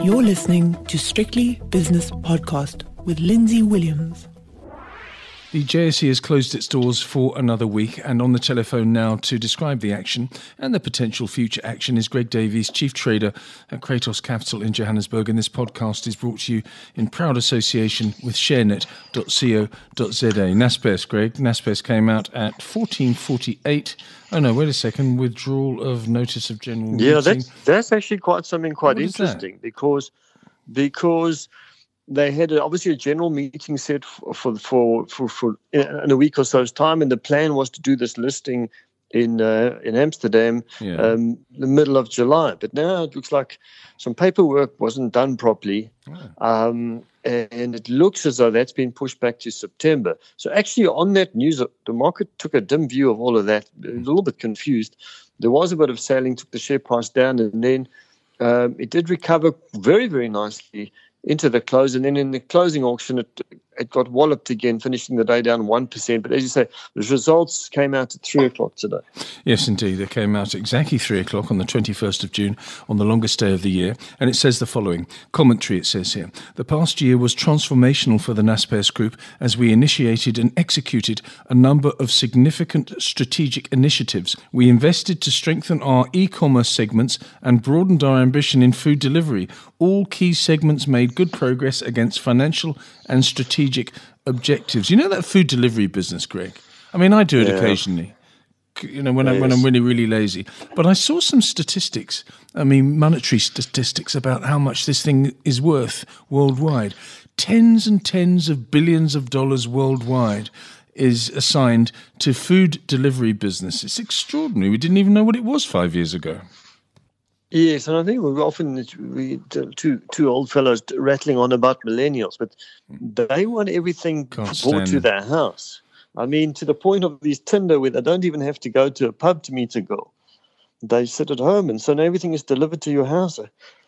You're listening to Strictly Business Podcast with Lindsay Williams. The JSE has closed its doors for another week, and on the telephone now to describe the action and the potential future action is Greg Davies, Chief Trader at Kratos Capital in Johannesburg. And this podcast is brought to you in proud association with sharenet.co.za. Naspers, Greg. Naspers came out at 14.48. Oh no, wait a second. Withdrawal of notice of general meeting. Yeah, that's actually something quite interesting because they had obviously a general meeting set for in a week or so's time, and the plan was to do this listing in Amsterdam the middle of July. But now it looks like some paperwork wasn't done properly, and it looks as though that's been pushed back to September. So actually on that news, the market took a dim view of all of that, a little bit confused. There was a bit of selling, took the share price down, and then it did recover very, very nicely into the close, and then in the closing auction, it got walloped again, finishing the day down 1%. But as you say, the results came out at 3 o'clock today. Yes, indeed. They came out at exactly 3 o'clock on the 21st of June, on the longest day of the year. And it says the following. Commentary, it says here. The past year was transformational for the Naspers Group as we initiated and executed a number of significant strategic initiatives. We invested to strengthen our e-commerce segments and broadened our ambition in food delivery. All key segments made good progress against financial and strategic objectives. You know that food delivery business, Greg? I mean, I do it occasionally, when I'm really, really lazy. But I saw some statistics, monetary statistics about how much this thing is worth worldwide. Tens and tens of billions of dollars worldwide is assigned to food delivery business. It's extraordinary. We didn't even know what it was 5 years ago. Yes, and I think we two old fellows rattling on about millennials, but they want everything brought to their house. I mean, to the point of these Tinder where they don't even have to go to a pub to meet a girl. They sit at home, and so now everything is delivered to your house.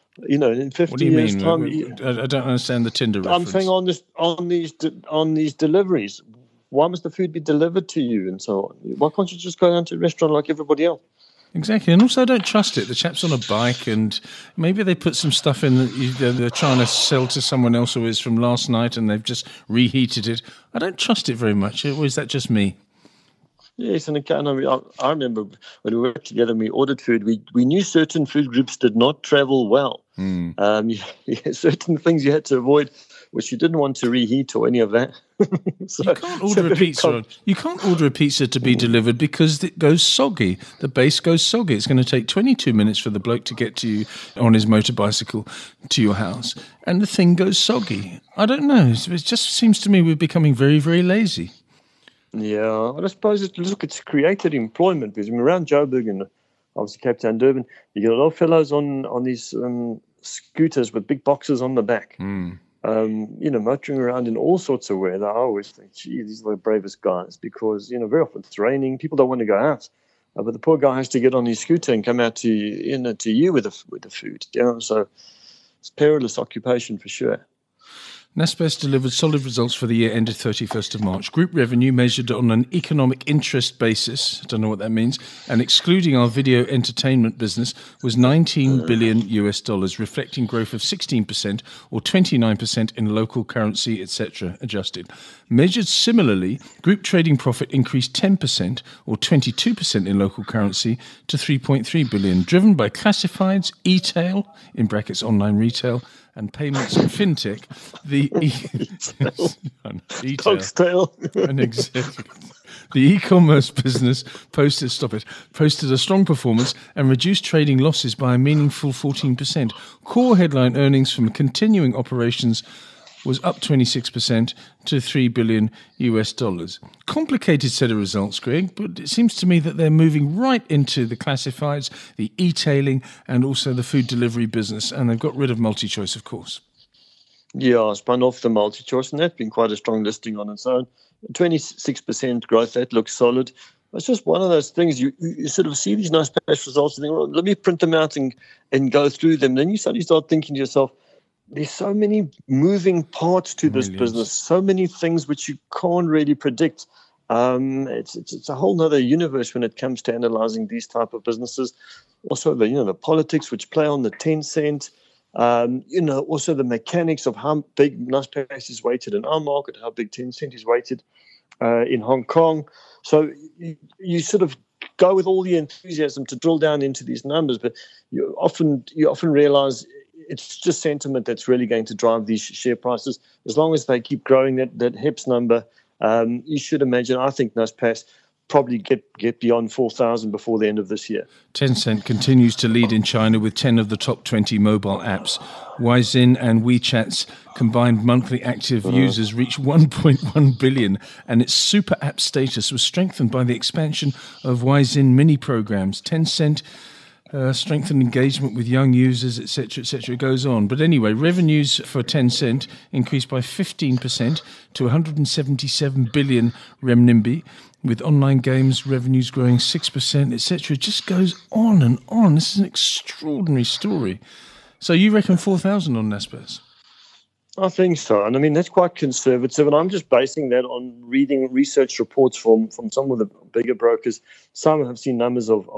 In 50 years' time. I don't understand the Tinder reference. I'm saying on these deliveries, why must the food be delivered to you and so on? Why can't you just go down to a restaurant like everybody else? Exactly, and also I don't trust it. The chap's on a bike, and maybe they put some stuff in that they're trying to sell to someone else who is from last night, and they've just reheated it. I don't trust it very much. Or is that just me? Yes, and I remember when we worked together and we ordered food, we knew certain food groups did not travel well. Certain things you had to avoid, which you didn't want to reheat or any of that. So, you can't order a pizza. You can't order a pizza to be delivered because it goes soggy. The base goes soggy. It's going to take 22 minutes for the bloke to get to you on his motorbicycle to your house, and the thing goes soggy. I don't know. It just seems to me we're becoming very, very lazy. Yeah, I suppose it's created employment because around Joburg and obviously Cape Town, Durban, you get a lot of fellows on these scooters with big boxes on the back. Motoring around in all sorts of weather. I always think, gee, these are the bravest guys because, very often it's raining. People don't want to go out. But the poor guy has to get on his scooter and come out to you with the food. So it's perilous occupation for sure. Naspers delivered solid results for the year ended 31st of March. Group revenue measured on an economic interest basis, I don't know what that means, and excluding our video entertainment business was $19 billion, reflecting growth of 16% or 29% in local currency, etc., adjusted. Measured similarly, group trading profit increased 10% or 22% in local currency to $3.3 billion, driven by classifieds, e-tail, in brackets online retail, and payments and fintech, the e-commerce business posted a strong performance and reduced trading losses by a meaningful 14%. Core headline earnings from continuing operations was up 26% to $3 billion. Complicated set of results, Greg, but it seems to me that they're moving right into the classifieds, the e-tailing, and also the food delivery business, and they've got rid of MultiChoice, of course. Yeah, spun off the MultiChoice, and that's been quite a strong listing on its own. 26% growth, that looks solid. It's just one of those things you sort of see these nice past results and think, well, let me print them out and go through them. Then you suddenly start thinking to yourself, there's so many moving parts to this business, so many things which you can't really predict. It's a whole other universe when it comes to analyzing these type of businesses. Also, the politics which play on the 10 cent. Also the mechanics of how big Naspers is weighted in our market, how big Tencent is weighted in Hong Kong. So you sort of go with all the enthusiasm to drill down into these numbers, but you often realize it's just sentiment that's really going to drive these share prices. As long as they keep growing that HEPS number, you should imagine, I think Naspers probably get beyond 4,000 before the end of this year. Tencent continues to lead in China with 10 of the top 20 mobile apps. Weixin and WeChat's combined monthly active users reached 1.1 billion, and its super app status was strengthened by the expansion of Weixin mini programs. Tencent strengthened engagement with young users, etc., etc. It goes on. But anyway, revenues for Tencent increased by 15% to 177 billion renminbi, with online games revenues growing 6%, etc. It just goes on and on. This is an extraordinary story. So you reckon 4,000 on Naspers? I think so. And I mean, that's quite conservative. And I'm just basing that on reading research reports from some of the bigger brokers. Some have seen numbers of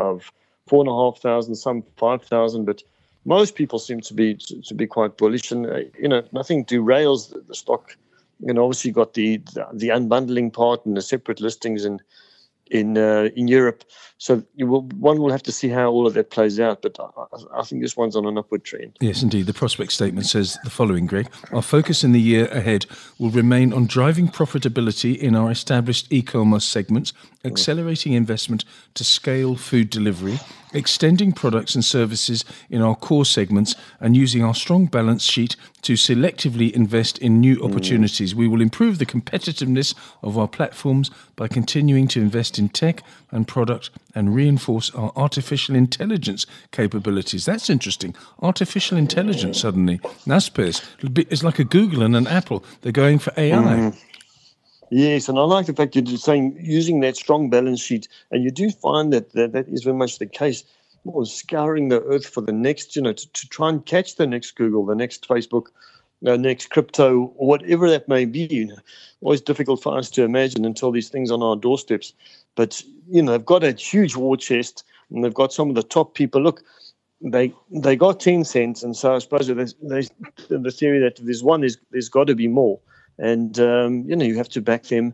4,500, some 5,000, but most people seem to be quite bullish. And, nothing derails the stock. Obviously got the unbundling part and the separate listings in Europe. So one will have to see how all of that plays out. But I think this one's on an upward trend. Yes, indeed. The prospect statement says the following, Greg. Our focus in the year ahead will remain on driving profitability in our established e-commerce segments, accelerating investment to scale food delivery, extending products and services in our core segments, and using our strong balance sheet to selectively invest in new opportunities. We will improve the competitiveness of our platforms by continuing to invest in tech and product and reinforce our artificial intelligence capabilities. That's interesting. Artificial intelligence suddenly. Naspers is like a Google and an Apple. They're going for AI. Yes, and I like the fact that you're saying using that strong balance sheet, and you do find that is very much the case. More scouring the earth for the next, to try and catch the next Google, the next Facebook, the next crypto, or whatever that may be. Always difficult for us to imagine until these things are on our doorsteps. But they've got a huge war chest, and they've got some of the top people. Look, they got Tencent, and so I suppose there's the theory that if there's one, there's got to be more. And you have to back them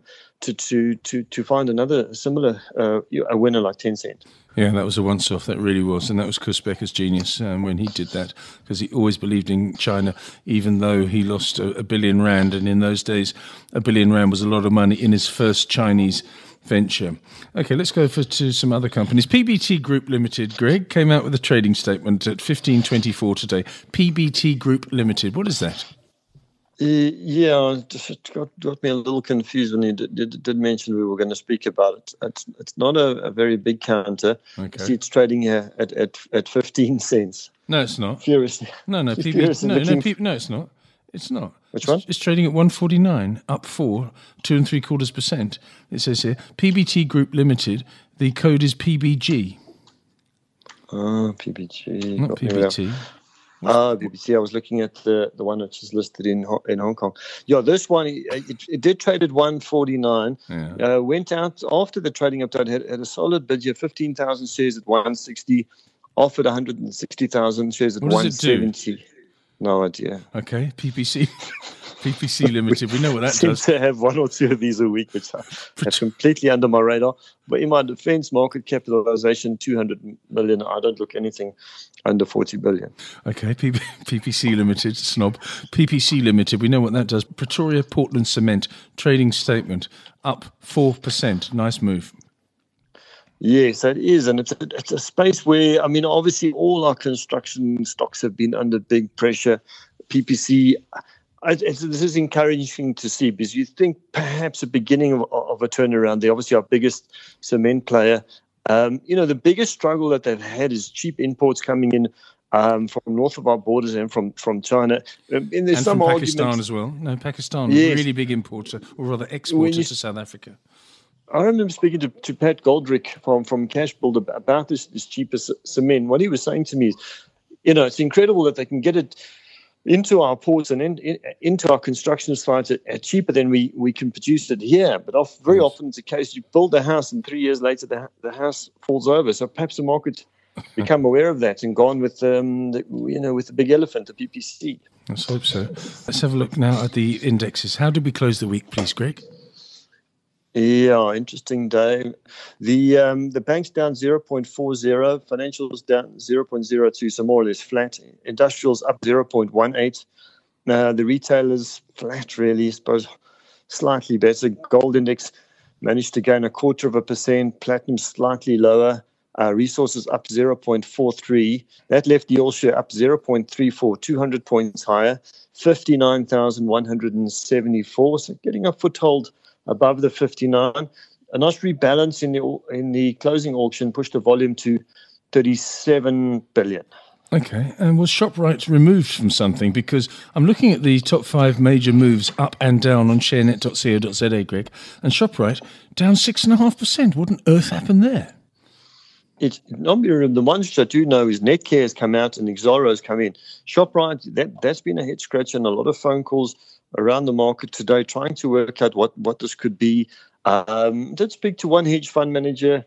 to find another similar a winner like Tencent. Yeah, that was a once-off. That really was, and that was Chris Becker's genius when he did that, because he always believed in China, even though he lost a billion rand, and in those days, a billion rand was a lot of money in his first Chinese venture. Okay, let's go to some other companies. PBT Group Limited, Greg, came out with a trading statement at 15:24 today. PBT Group Limited, what is that? It just got me a little confused when you did mention we were going to speak about it. It's not a very big counter. Okay. I see it's trading here at 15 cents. No, it's not. Furiously. No, it's not. It's not. Which one? It's trading at 149, up 2.75%. It says here, PBT Group Limited, the code is PBG. PBG. Not PBT. BBC. I was looking at the one which is listed in Hong Kong. Yeah, this one, it did trade at 149. Yeah. Went out after the trading update, had a solid bid here, 15,000 shares at 160, offered 160,000 shares at 170. No idea. Okay, PPC Limited. We know what that Seems does. to have one or two of these a week, which are completely under my radar. But in my defense, market capitalization, 200 million. I don't look anything under 40 billion. Okay, PPC Limited, snob. PPC Limited, we know what that does. Pretoria Portland Cement, trading statement, up 4%. Nice move. Yes, it is. And it's a space where, obviously all our construction stocks have been under big pressure. PPC, this is encouraging to see, because you think perhaps a beginning of a turnaround. They're obviously our biggest cement player. The biggest struggle that they've had is cheap imports coming in from north of our borders and from China. And there's some from Pakistan arguments as well. No, Pakistan, yes. Really big importer, or rather exporter to South Africa. I remember speaking to Pat Goldrick from Cash Build about this cheaper cement. What he was saying to me is, it's incredible that they can get it into our ports and into our construction sites at cheaper than we can produce it here. But very often it's the case you build a house and 3 years later the house falls over. So perhaps the market become aware of that and gone with with the big elephant, the PPC. Let's hope so. Let's have a look now at the indexes. How did we close the week, please, Greg? Yeah, interesting day. The bank's down 0.40, financials down 0.02, so more or less flat. Industrials up 0.18. The retailers flat, really, I suppose, slightly better. Gold index managed to gain 0.25%. Platinum slightly lower. Resources up 0.43. That left the all-share up 0.34, 200 points higher, 59,174. So getting a foothold above the 59. A nice rebalance in the closing auction pushed the volume to 37 billion. Okay, and was ShopRite removed from something? Because I'm looking at the top 5 major moves up and down on sharenet.co.za, Greg, and ShopRite down 6.5%. What on earth happened there? It's not the ones I do know is Netcare has come out and Exxaro has come in. ShopRite, that's been a head scratch and a lot of phone calls around the market today trying to work out what this could be. Did speak to one hedge fund manager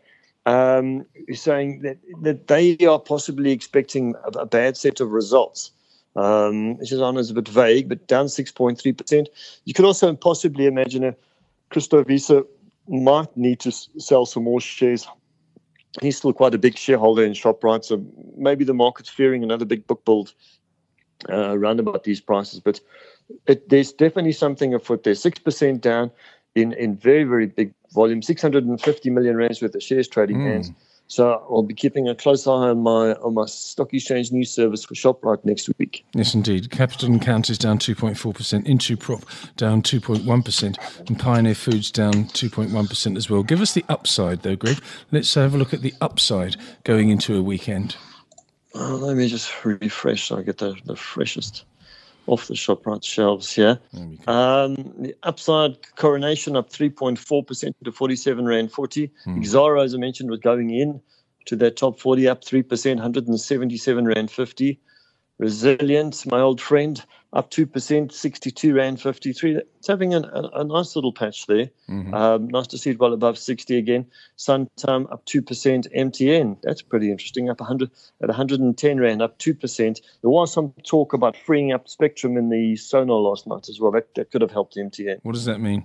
saying that they are possibly expecting a bad set of results. Which is a bit vague, but down 6.3%. You could also possibly imagine Christo Wiese might need to sell some more shares. He's still quite a big shareholder in ShopRite, so maybe the market's fearing another big book build around about these prices. But there's definitely something afoot there. 6% down in very, very big volume, 650 million rands worth of shares trading hands. So I'll be keeping a close eye on my stock exchange news service for ShopRite next week. Yes, indeed. Capital & Count is down 2.4%, Intuprop down 2.1%, and Pioneer Foods down 2.1% as well. Give us the upside, though, Greg. Let's have a look at the upside going into a weekend. Let me just refresh so I get the freshest off the ShopRite shelves here. The upside, Coronation up 3.4% to 47 Rand 40. Exxaro, as I mentioned, was going in to that top 40, up 3%, 177 Rand 50. Resilient, my old friend, up 2%, 62 Rand 53. It's having a nice little patch there. Nice to see it well above 60 again. Suntime up 2%. MTN, that's pretty interesting, up 110 Rand, up 2%. There was some talk about freeing up spectrum in the Sonar last night as well. That could have helped MTN. What does that mean?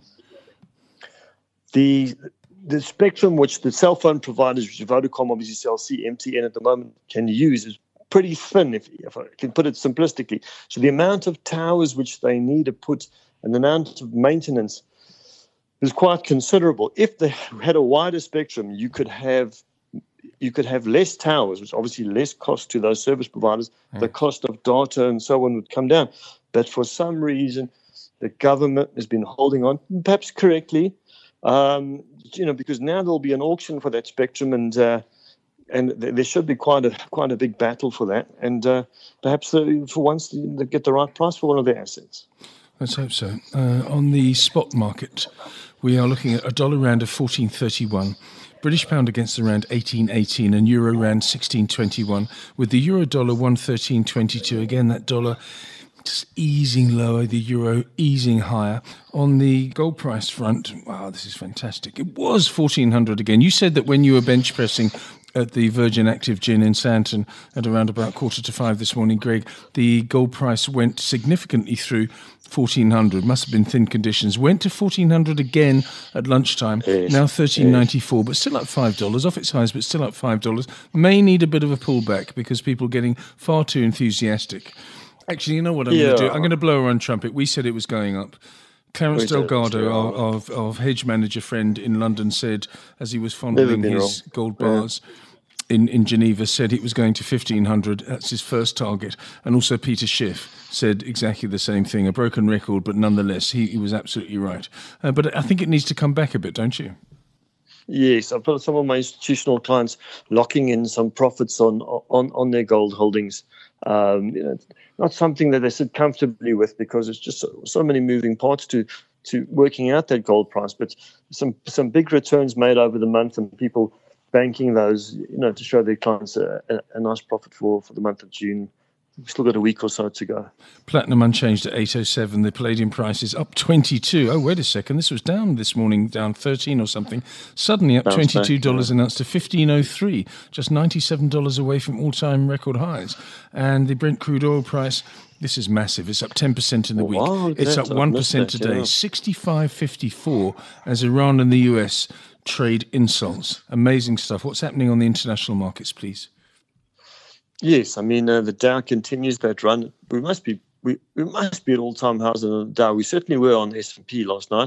The spectrum which the cell phone providers, which Vodacom, obviously CLC, MTN at the moment can use is pretty thin, if I can put it simplistically. So the amount of towers which they need to put and the amount of maintenance is quite considerable. If they had a wider spectrum, you could have less towers, which obviously less cost to those service providers. The cost of data and so on would come down. But for some reason, the government has been holding on, perhaps correctly, because now there'll be an auction for that spectrum and there should be quite a big battle for that. And perhaps for once they get the right price for one of their assets. Let's hope so. On the spot market, we are looking at a dollar rand of 14.31, British pound against the rand 18.18, and euro rand 16.21, with the euro dollar 113.22. Again, that dollar just easing lower, the euro easing higher. On the gold price front, wow, this is fantastic. It was 1,400 again. You said that when you were bench pressing at the Virgin Active Gin in Santon at around about 4:45 this morning, Greg, the gold price went significantly through 1,400. Must have been thin conditions. Went to 1,400 again at lunchtime. Yes. Now 13.94, but still up $5. Off its highs, but still up $5. May need a bit of a pullback because people are getting far too enthusiastic. Actually, you know what I'm going to do? I'm going to blow our own trumpet. We said it was going up. Clarence Delgado, our hedge manager friend in London, said, as he was fondling his gold bars in Geneva, said it was going to 1,500. That's his first target. And also Peter Schiff said exactly the same thing. A broken record, but nonetheless, he was absolutely right. But I think it needs to come back a bit, don't you? Yes, I've got some of my institutional clients locking in some profits on their gold holdings. Not something that they sit comfortably with because it's just so many moving parts to working out that gold price. But some big returns made over the month and people banking those, to show their clients a nice profit for the month of June We've still got a week or so to go. Platinum unchanged at 807. The palladium price is up 22. Oh, wait a second. This was down this morning, down 13 or something. Suddenly up $22 an ounce to 1503, just $97 away from all-time record highs. And the Brent crude oil price, this is massive. It's up 10% in the week. It's up 1% today, 65.54 as Iran and the US trade insults. Amazing stuff. What's happening on the international markets, please? Yes, I mean the Dow continues that run. We must be at all-time highs on the Dow. We certainly were on the S&P last night.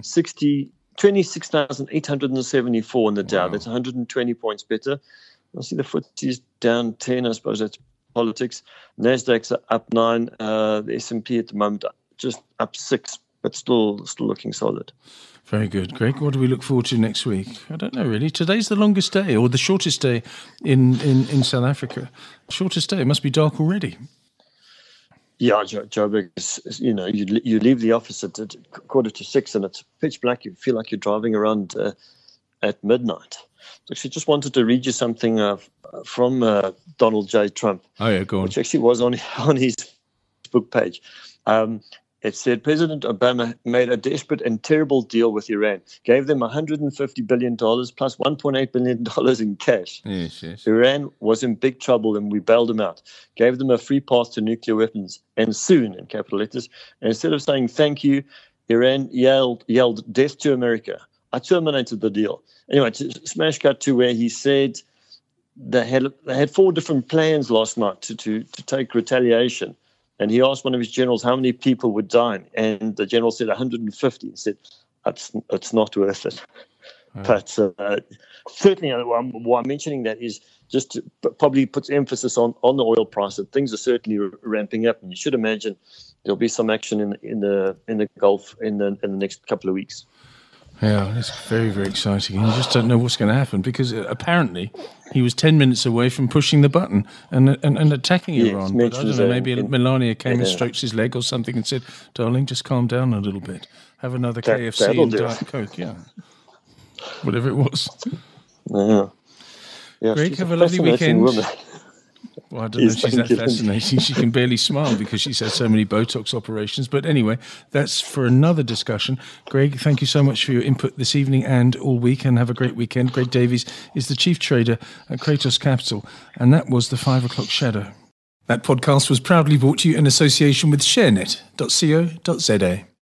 26,874 in the Dow. That's 120 points better. I see the FTSE is down 10. I suppose that's politics. Nasdaq's up 9. The S&P at the moment just up 6, but still looking solid. Very good. Greg, what do we look forward to next week? I don't know, really. Today's the longest day, or the shortest day in South Africa. Shortest day. It must be dark already. Yeah, Joburg, you leave the office at 5:45 and it's pitch black. You feel like you're driving around at midnight. So actually just wanted to read you something from Donald J. Trump. Oh, yeah, go on. Which actually was on his Facebook page. It said, President Obama made a desperate and terrible deal with Iran, gave them $150 billion plus $1.8 billion in cash. Yes. Iran was in big trouble and we bailed them out, gave them a free path to nuclear weapons, and soon, in capital letters. And instead of saying thank you, Iran yelled death to America. I terminated the deal. Anyway, smash cut to where he said they had 4 different plans last night to take retaliation. And he asked one of his generals how many people would die. And the general said 150. He said, it's not worth it. But certainly why I'm mentioning that is just to probably puts emphasis on the oil price, that things are certainly ramping up. And you should imagine there'll be some action in the Gulf in the next couple of weeks. Yeah, it's very, very exciting. You just don't know what's going to happen because apparently he was 10 minutes away from pushing the button and attacking Iran. But I don't know, maybe Melania came and stroked his leg or something and said, darling, just calm down a little bit. Have another KFC and Diet Coke. Yeah. Whatever it was. Yeah. Greg, have a lovely weekend. Woman. Well, I don't know if she's that fascinating. She can barely smile because she's had so many Botox operations. But anyway, that's for another discussion. Greg, thank you so much for your input this evening and all week, and have a great weekend. Greg Davies is the chief trader at Kratos Capital, and that was the 5 o'clock shadow. That podcast was proudly brought to you in association with ShareNet.co.za.